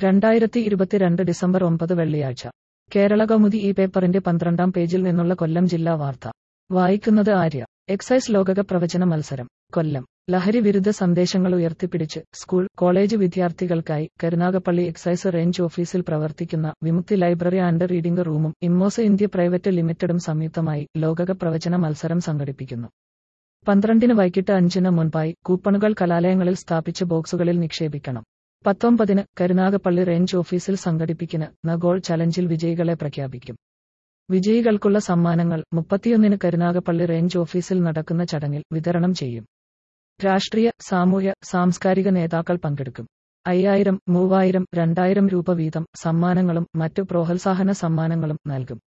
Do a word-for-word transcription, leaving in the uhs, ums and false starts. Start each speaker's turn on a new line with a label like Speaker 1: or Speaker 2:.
Speaker 1: രണ്ടായിരത്തി ഇരുപത്തിരണ്ട് ഡിസംബർ ഒമ്പത് വെള്ളിയാഴ്ച കേരളകൗമുദി ഈ പേപ്പറിന്റെ പന്ത്രണ്ടാം പേജിൽ നിന്നുള്ള കൊല്ലം ജില്ലാ വാർത്ത വായിക്കുന്നത് ആര്യ. എക്സൈസ് ലോകകപ്പ് പ്രവചന മത്സരം കൊല്ലം. ലഹരി വിരുദ്ധ സന്ദേശങ്ങൾ ഉയർത്തിപ്പിടിച്ച് സ്കൂൾ കോളേജ് വിദ്യാർത്ഥികൾക്കായി കരുനാഗപ്പള്ളി എക്സൈസ് റേഞ്ച് ഓഫീസിൽ പ്രവർത്തിക്കുന്ന വിമുക്തി ലൈബ്രറി ആൻഡ് റീഡിംഗ് റൂമും ഇമ്മോസ് ഇന്ത്യ പ്രൈവറ്റ് ലിമിറ്റഡും സംയുക്തമായി ലോകകപ്പ് പ്രവചന മത്സരം സംഘടിപ്പിക്കുന്നു. പന്ത്രണ്ടിന് വൈകിട്ട് അഞ്ചിന് മുൻപായി കൂപ്പണുകൾ കലാലയങ്ങളിൽ സ്ഥാപിച്ച ബോക്സുകളിൽ നിക്ഷേപിക്കണം. പത്തൊമ്പതിന് കരുനാഗപ്പള്ളി റേഞ്ച് ഓഫീസിൽ സംഘടിപ്പിക്കുന്ന ന ഗോൾ ചലഞ്ചിൽ വിജയികളെ പ്രഖ്യാപിക്കും. വിജയികൾക്കുള്ള സമ്മാനങ്ങൾ മുപ്പത്തിയൊന്നിന് കരുനാഗപ്പള്ളി റേഞ്ച് ഓഫീസിൽ നടക്കുന്ന ചടങ്ങിൽ വിതരണം ചെയ്യും. രാഷ്ട്രീയ, സാമൂഹ്യ, സാംസ്കാരിക നേതാക്കൾ പങ്കെടുക്കും. അയ്യായിരം, മൂവായിരം, രണ്ടായിരം രൂപ വീതം സമ്മാനങ്ങളും മറ്റു പ്രോത്സാഹന സമ്മാനങ്ങളും നൽകും.